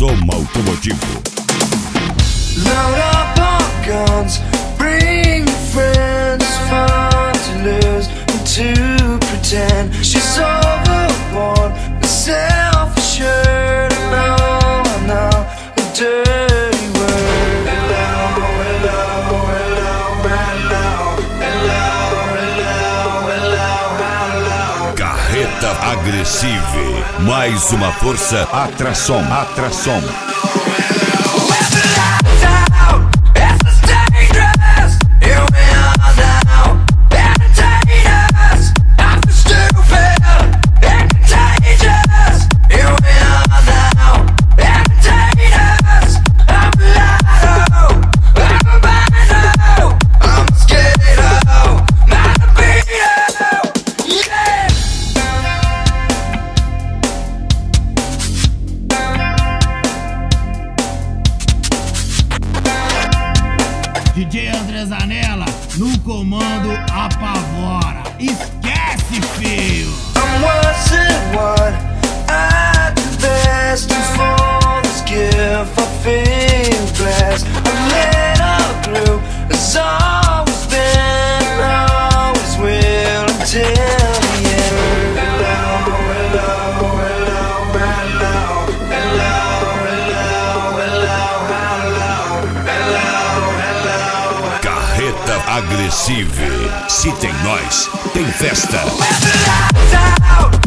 Soma Automotivo. Load up our guns, bring your friends. It's fun to lose and to pretend. She's overborn and self-assured. And all I know, a dirty word. Hello, hello, hello, hello, hello, hello, hello. Carreta Agressive. Mais uma força Atrasom. DJ André Zanella, no comando apavora. Esquece, filho! I'm worse than one at the best. And for this gift I feel blessed. I'm led up through as always been, always will until the end. Hello, hello, hello, hello, hello, hello, hello, hello. Carreta Agressive. Se tem nós, tem festa. Out.